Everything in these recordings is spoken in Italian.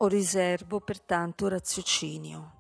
O riservo pertanto raziocinio.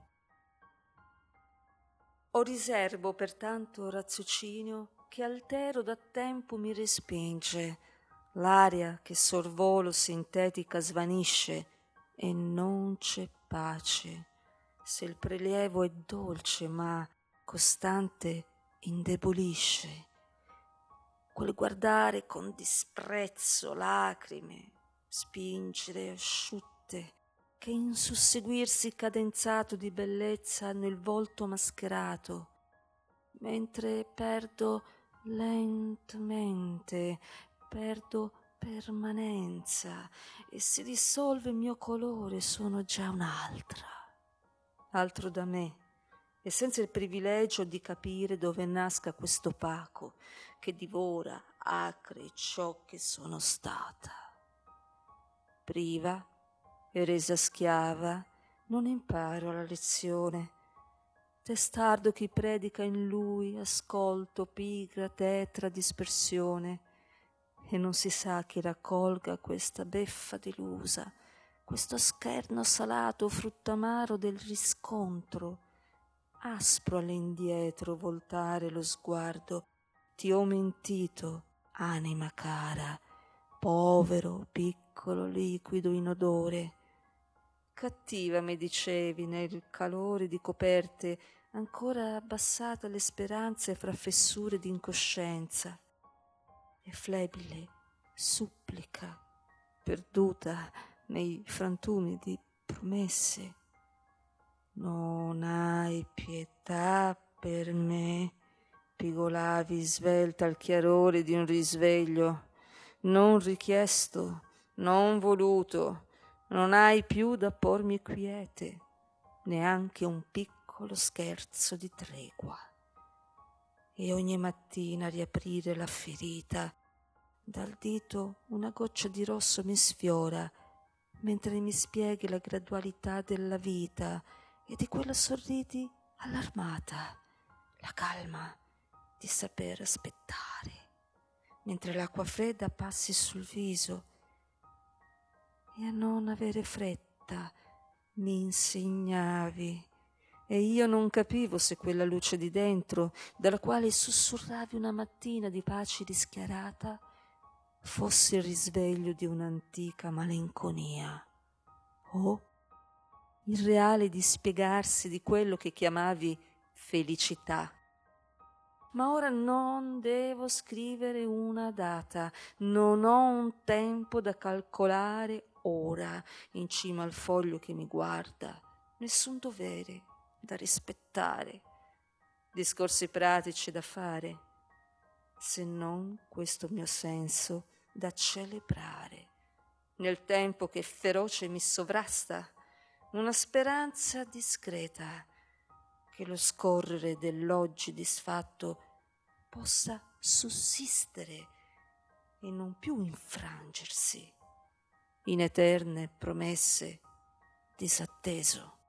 O riservo pertanto raziocinio che altero da tempo mi respinge, l'aria che sorvolo sintetica svanisce e non c'è pace, se il prelievo è dolce ma costante indebolisce. Quel guardare con disprezzo lacrime, spingere asciutte, che in susseguirsi cadenzato di bellezza hanno il volto mascherato, mentre perdo lentamente, perdo permanenza e si dissolve il mio colore, sono già un'altra, altro da me, e senza il privilegio di capire dove nasca questo opaco che divora acre ciò che sono stata. Priva e resa schiava, non imparo la lezione. Testardo chi predica in lui, ascolto, pigra, tetra, dispersione, e non si sa chi raccolga questa beffa delusa, questo scherno salato, frutto amaro del riscontro, aspro all'indietro voltare lo sguardo, ti ho mentito, anima cara, povero, piccolo, liquido, inodore. Cattiva, mi dicevi, nel calore di coperte, ancora abbassata le speranze fra fessure d'incoscienza, e flebile, supplica, perduta nei frantumi di promesse. Non hai pietà per me, pigolavi svelta al chiarore di un risveglio, non richiesto, non voluto. Non hai più da pormi quiete, neanche un piccolo scherzo di tregua. E ogni mattina riaprire la ferita, dal dito una goccia di rosso mi sfiora, mentre mi spieghi la gradualità della vita e di quella sorridi allarmata, la calma di saper aspettare, mentre l'acqua fredda passi sul viso, e a non avere fretta mi insegnavi, e io non capivo se quella luce di dentro, dalla quale sussurravi una mattina di pace rischiarata, fosse il risveglio di un'antica malinconia, o il reale dispiegarsi di quello che chiamavi felicità. Ma ora non devo scrivere una data, non ho un tempo da calcolare ora in cima al foglio che mi guarda, nessun dovere da rispettare, discorsi pratici da fare, se non questo mio senso da celebrare, nel tempo che feroce mi sovrasta, una speranza discreta, che lo scorrere dell'oggi disfatto possa sussistere e non più infrangersi in eterne promesse disatteso.